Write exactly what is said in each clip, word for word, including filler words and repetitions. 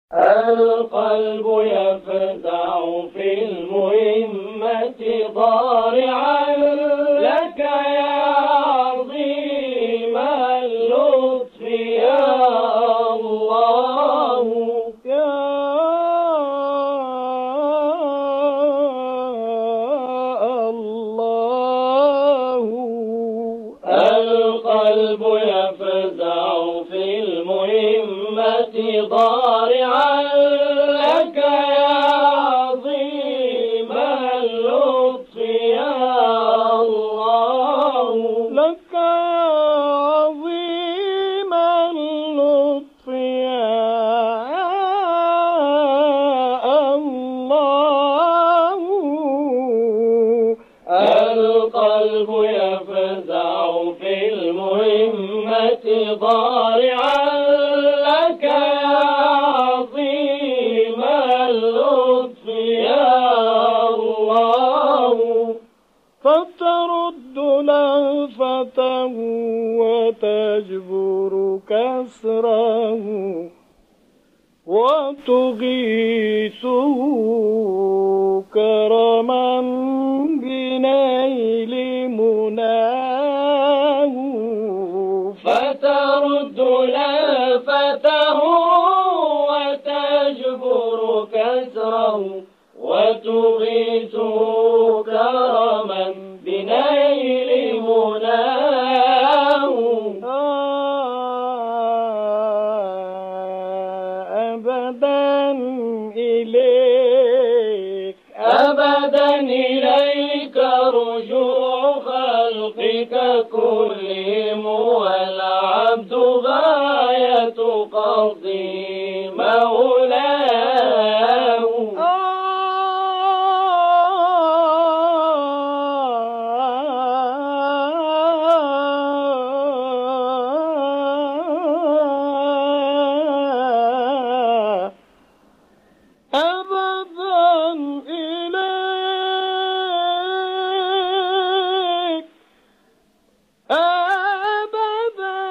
القلب يفزع في المهمة ضارعا لك يا عظيم اللطف يا الله يا الله. القلب يفزع في المهمة ضارعا لك يا عظيم اللطف يا الله لك يا عظيم اللطف يا الله. القلب يفزع في المهمة ضارعا لك يا عظيم اللطف يا الله فترد لهفته وتجبر كسره وتغيثه كرما بنيل مناه. فترد لهفته وتجبر كسره وتغيثه كرما بنيل مناه. أبدا إليك أبدا إليك رجوع خلقك كلهم والعبد غاية قصده مولاه. أبدا إليك أبدا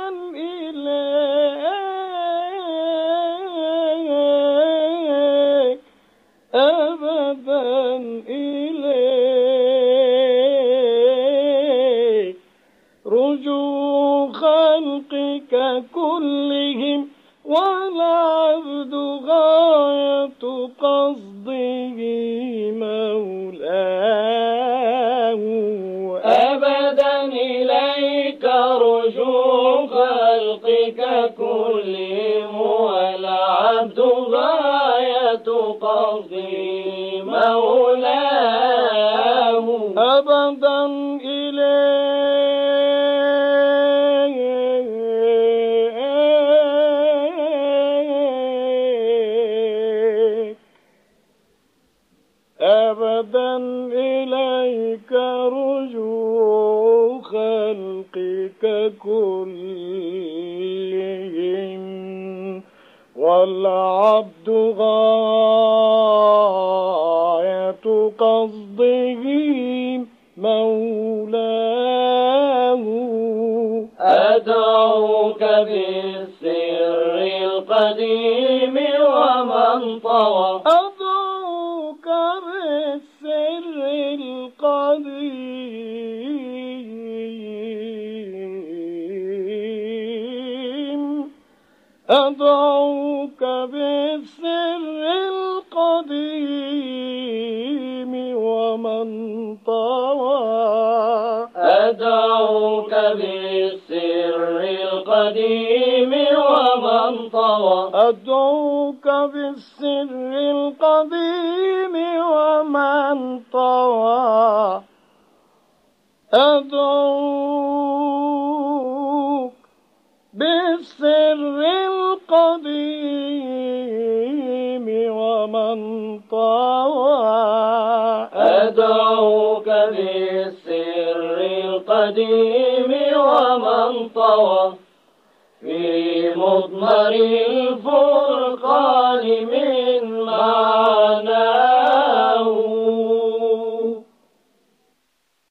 إليك أبدا إليك رجوع خلقك كلهم والعبد غاية قصده مولاه. أبدا إليك رجوع خلقك كلهم والعبد غاية قصده مولاه. أبدا إليك أبدا إليك رجوع خلقك كلهم والعبد غاية قصده مولاه. أدعوك بالسر القديم ومن طوى أدعوك بالسر القديم أدعوك بالسر القديم ومن طوى أدعوك بالسر القديم ومن طوى أدعوك بالسر القديم ومن طوى أدعوك بالسر القديم ومن طوى أدعوك بالسر القديم ومن طوى في مضمر الفرقان من